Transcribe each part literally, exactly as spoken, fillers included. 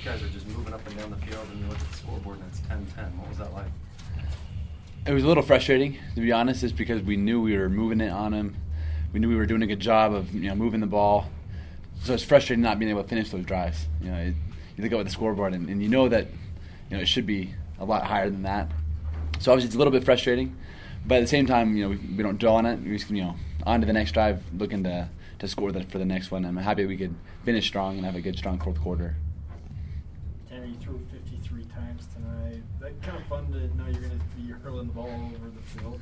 guys are just moving up and down the field, and you look at the scoreboard and it's ten ten. What was that like? It was a little frustrating, to be honest, just because we knew we were moving it on them. We knew we were doing a good job of you know moving the ball. So it's frustrating not being able to finish those drives. You know, it, you look at the scoreboard and, and you know that you know it should be a lot higher than that. So obviously it's a little bit frustrating, but at the same time, you know, we, we don't dwell on it. We just you know on to the next drive, looking to to score the, for the next one. I'm happy we could finish strong and have a good, strong fourth quarter. Tanner, you threw fifty-three times tonight. That kind of fun to know you're going to be hurling the ball over the field.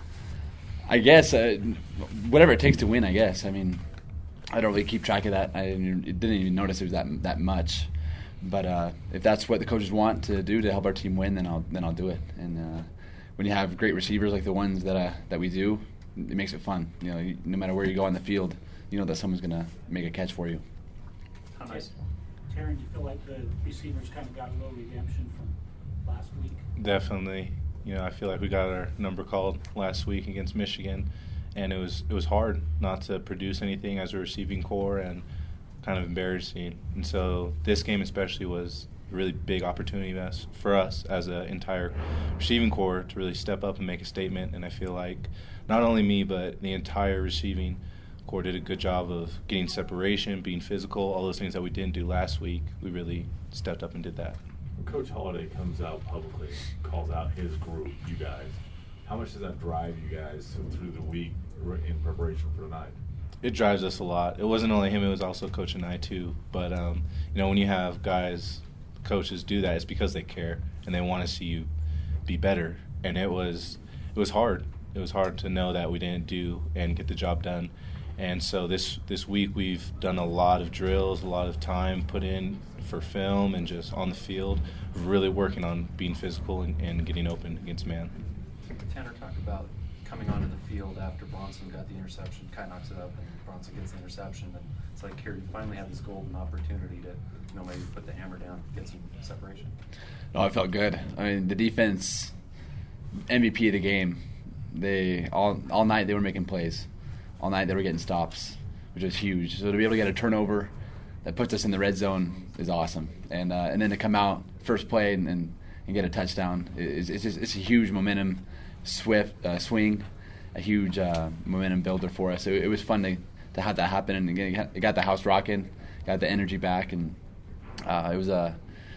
I guess uh, whatever it takes to win. I guess. I mean, I don't really keep track of that. I didn't, didn't even notice it was that that much. But uh, if that's what the coaches want to do to help our team win, then I'll then I'll do it. And uh, when you have great receivers like the ones that uh, that we do, it makes it fun. You know, you, no matter where you go on the field, you know that someone's going to make a catch for you. How nice. Taryn, do you feel like the receivers kind of got a little redemption from last week? Definitely. You know, I feel like we got our number called last week against Michigan, and it was it was hard not to produce anything as a receiving core and kind of embarrassing. And so this game especially was a really big opportunity for us as an entire receiving core to really step up and make a statement. And I feel like not only me but the entire receiving core did a good job of getting separation, being physical, all those things that we didn't do last week. We really stepped up and did that. When Coach Holliday comes out publicly, calls out his group, you guys, how much does that drive you guys through the week in preparation for tonight? It drives us a lot. It wasn't only him, it was also Coach and I too. But, um, you know, when you have guys, coaches do that, it's because they care and they want to see you be better. And it was it was hard. It was hard to know that we didn't do and get the job done. And so this, this week we've done a lot of drills, a lot of time put in for film and just on the field, really working on being physical and, and getting open against man. Tanner, talk about coming onto the field after Bronson got the interception. Kai knocks it up and Bronson gets the interception. And it's like here you finally have this golden opportunity to you know maybe put the hammer down, get some separation. No, I felt good. I mean, the defense, M V P of the game. They all all night they were making plays. All night they were getting stops, which was huge. So to be able to get a turnover that puts us in the red zone is awesome. And uh, and then to come out first play and, and, and get a touchdown is it's just, it's a huge momentum swift uh, swing, a huge uh, momentum builder for us. It, it was fun to, to have that happen, and again, it got the house rocking, got the energy back, and uh, it was a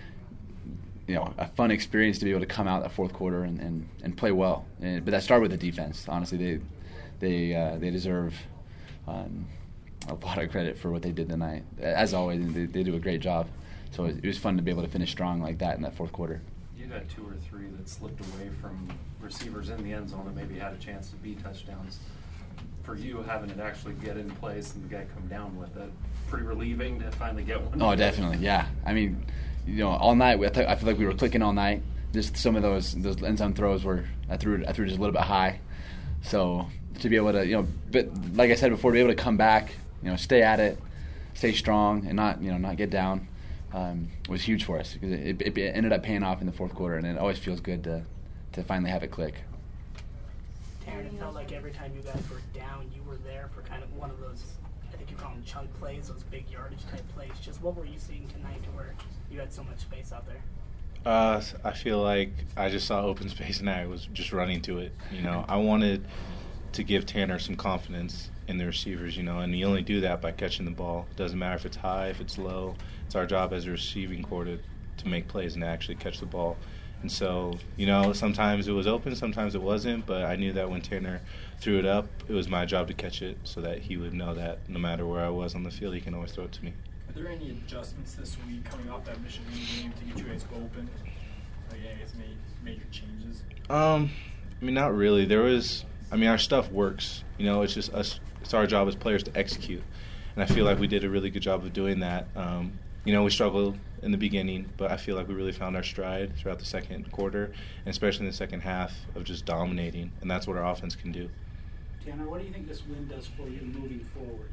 you know a fun experience to be able to come out that fourth quarter and, and, and play well. And, but that started with the defense. Honestly, they they uh, they deserve um, a lot of credit for what they did tonight. As always, they, they do a great job. So it, it was fun to be able to finish strong like that in that fourth quarter. You had two or three that slipped away from receivers in the end zone that maybe had a chance to be touchdowns. For you, having it actually get in place and the guy come down with it, pretty relieving to finally get one. Oh, definitely, yeah. I mean, you know, all night we, I, th- I feel like we were clicking all night. Just some of those those end zone throws were I threw I threw just a little bit high. So to be able to you know, but like I said before, to be able to come back, you know, stay at it, stay strong, and not you know not get down, um, was huge for us because it, it, it ended up paying off in the fourth quarter, and it always feels good to to finally have it click. Taryn, it felt like every time you guys were down, you were there for kind of one of those, I think you call them chunk plays, those big yardage type plays. Just what were you seeing tonight to where you had so much space out there? Uh, I feel like I just saw open space and I was just running to it. You know, I wanted to give Tanner some confidence in the receivers, you know, and you only do that by catching the ball. It doesn't matter if it's high, if it's low. It's our job as a receiving core to, to make plays and to actually catch the ball. And so, you know, sometimes it was open, sometimes it wasn't, but I knew that when Tanner threw it up, it was my job to catch it so that he would know that no matter where I was on the field, he can always throw it to me. Are there any adjustments this week coming off that Michigan game to get you guys open? Like, yeah, it's made major changes? Um, I mean, not really. There was, I mean, our stuff works. You know, it's just us, it's our job as players to execute. And I feel like we did a really good job of doing that. Um, you know, we struggled in the beginning, but I feel like we really found our stride throughout the second quarter, and especially in the second half of just dominating, and that's what our offense can do. Tanner, what do you think this win does for you moving forward?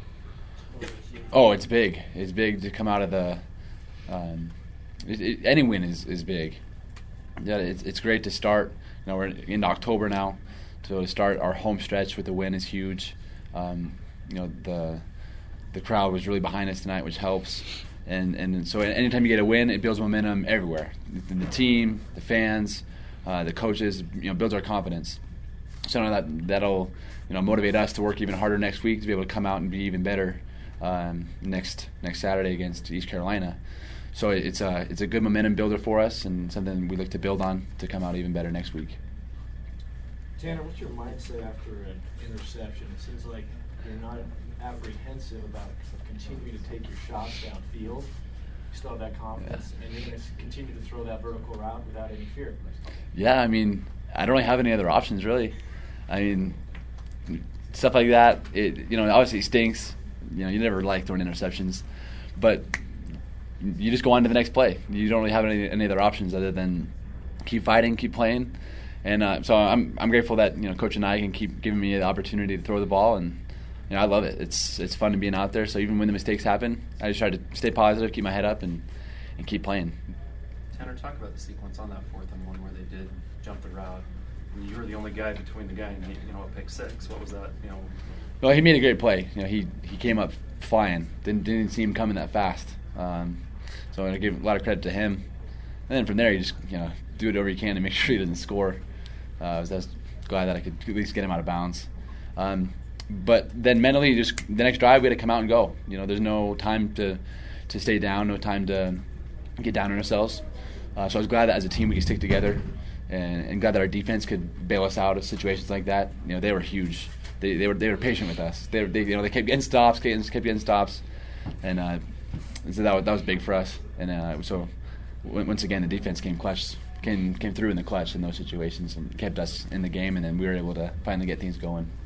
Oh, it's big. It's big to come out of the um, it, it, any win is, is big. Yeah, it's it's great to start. You know, we're in October now, so to start our home stretch with a win is huge. Um, you know, the the crowd was really behind us tonight, which helps. And and so anytime you get a win, it builds momentum everywhere. The, the team, the fans, uh, the coaches, you know, builds our confidence. So I know that that'll you know motivate us to work even harder next week to be able to come out and be even better um, next next Saturday against East Carolina. So it's a it's a good momentum builder for us and something we look to build on to come out even better next week. Tanner, what's your mindset after an interception? It seems like you're not apprehensive about continuing to take your shots downfield. You still have that confidence, yeah. and you're going to continue to throw that vertical route without any fear. Yeah, I mean, I don't really have any other options, really. I mean, stuff like that, it you know, obviously it stinks. You know, you never like throwing interceptions, but you just go on to the next play. You don't really have any, any other options other than keep fighting, keep playing. And uh, so I'm I'm grateful that you know Coach and I can keep giving me the opportunity to throw the ball, and you know I love it. It's it's fun to being out there. So even when the mistakes happen, I just try to stay positive, keep my head up, and, and keep playing. Tanner, talk about the sequence on that fourth and one where they did jump the route. I mean, you were the only guy between the guy and you know a pick six. What was that? You know. Well, he made a great play. You know, he he came up flying. Didn't didn't see him coming that fast. Um, so I give a lot of credit to him. And then from there, you just you know do whatever you can to make sure he doesn't score. Uh, I was just glad that I could at least get him out of bounds. Um, but then mentally, just the next drive, we had to come out and go. You know, there's no time to to stay down, no time to get down on ourselves. Uh, so I was glad that as a team we could stick together, and, and glad that our defense could bail us out of situations like that. You know, they were huge. They they were they were patient with us. They they you know they kept getting stops, kept getting stops, and uh, so that was, that was big for us. And uh, so once again, the defense came clutch. Came, came through in the clutch in those situations and kept us in the game, and then we were able to finally get things going.